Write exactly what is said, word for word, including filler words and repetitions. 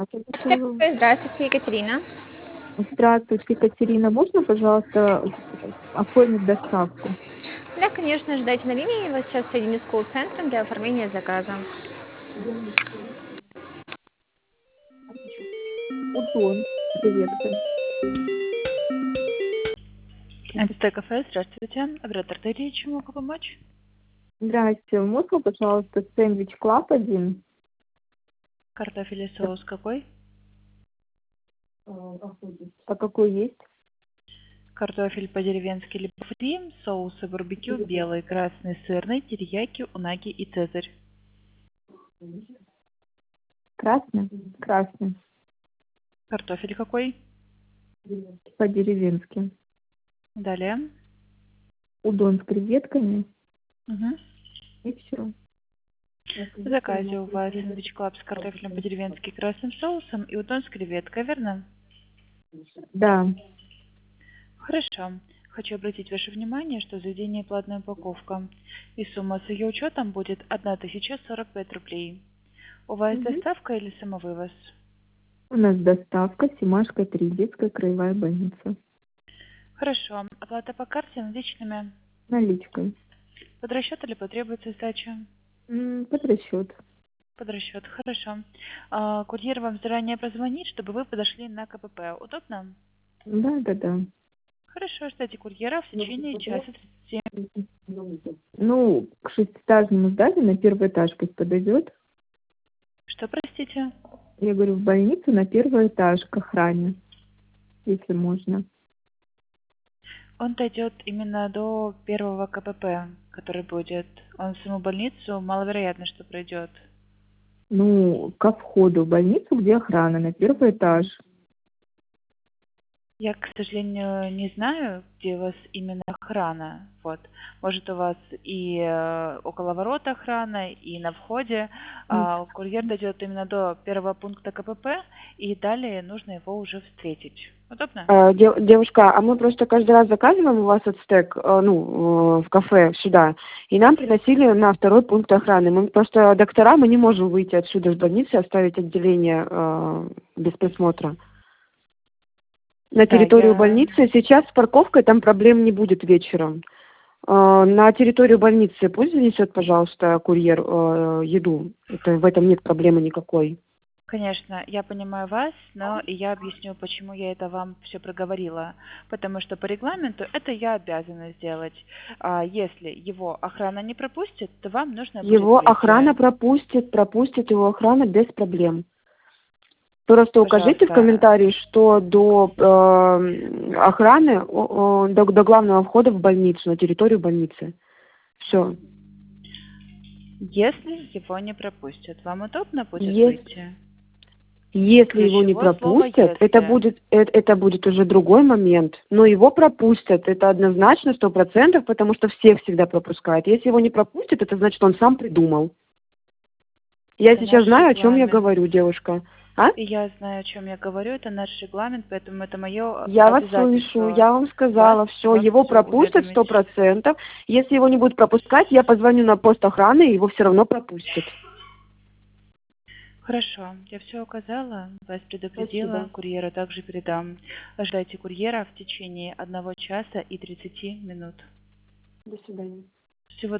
Здравствуйте, Екатерина. Здравствуйте, Екатерина. Можно, пожалуйста, оформить доставку? Да, конечно, ждайте на линии. Я вас сейчас соединю с колл-центром для оформления заказа. Удон, креветка. эн тэ тэ кафе, здравствуйте. Оператор Дарья, чем могу помочь? Здрасте. Можно, пожалуйста, сэндвич клаб один? Картофель и соус какой? А какой есть? Картофель по-деревенски либо фри, соусы барбекю, белый, красный, сырный, терияки, унаги и цезарь. Красный? Красный. Картофель какой? По-деревенски. Далее. Удон с креветками. Угу. И все. В заказе у вас сэндвич клаб с картофелем по-деревенски красным соусом и удон с креветкой, верно? Да. Хорошо. Хочу обратить ваше внимание, что заведение платная упаковка, и сумма с ее учетом будет тысяча сорок пять рублей. У вас Мгм. доставка или самовывоз? У нас доставка, Семашка три, детская краевая больница. Хорошо. Оплата по карте наличными? Наличкой. Под расчет или потребуется сдача? М, Под расчет. Под расчет. Хорошо. А, курьер вам заранее прозвонит, чтобы вы подошли на ка пэ пэ. Удобно? Да, да, да. Хорошо. Ждите курьера в течение часа тридцати. Ну, к шестиэтажному зданию на первый этаж пусть подойдет. Что, простите? Я говорю, в больницу на первый этаж к охране, если можно. Он дойдет именно до первого ка пэ пэ, который будет. Он в саму больницу маловероятно, что пройдет. Ну, ко входу в больницу, где охрана, на первый этаж. Я, к сожалению, не знаю, где у вас именно охрана. Вот. Может, у вас и э, около ворот охрана, и на входе. А курьер дойдет именно до первого пункта ка пэ пэ, и далее нужно его уже встретить. Удобно? Э, дев- Девушка, а мы просто каждый раз заказываем у вас этот стек, э, ну, э, в кафе сюда, и нам приносили на второй пункт охраны. Мы просто доктора, мы не можем выйти отсюда с больницы, оставить отделение э, без присмотра. На Да, территорию я... больницы сейчас с парковкой там проблем не будет вечером. Э, На территорию больницы пусть занесет, пожалуйста, курьер э, еду. Это, в этом нет проблемы никакой. Конечно, я понимаю вас, но и я объясню, почему я это вам все проговорила. Потому что по регламенту это я обязана сделать. А если его охрана не пропустит, то вам нужно будет Его выйти. охрана пропустит, пропустит его охрана без проблем. Просто укажите в Пожалуйста. комментарии, что до э, охраны, о, о, до, до главного входа в больницу, на территорию больницы. Все. Если его не пропустят, вам удобно будет Если, выйти? если его не Ключевое слово пропустят, это «если». будет, это, это будет уже другой момент. Но его пропустят, это однозначно, сто процентов, потому что всех всегда пропускают. Если его не пропустят, это значит, он сам придумал. Я Это сейчас наш знаю, о чем я регламент. говорю, девушка. А? И я знаю, о чем я говорю, это наш регламент, поэтому это мое Я вас обязательство. слышу, я вам Вас сказала, все, вам его всё пропустят сто уведомить. процентов. Если его не будут пропускать, я позвоню на пост охраны, и его все равно пропустят. Хорошо, я все указала, вас предупредила, Спасибо. курьера также передам. Ожидайте курьера в течение одного часа и тридцати минут. До свидания. Всего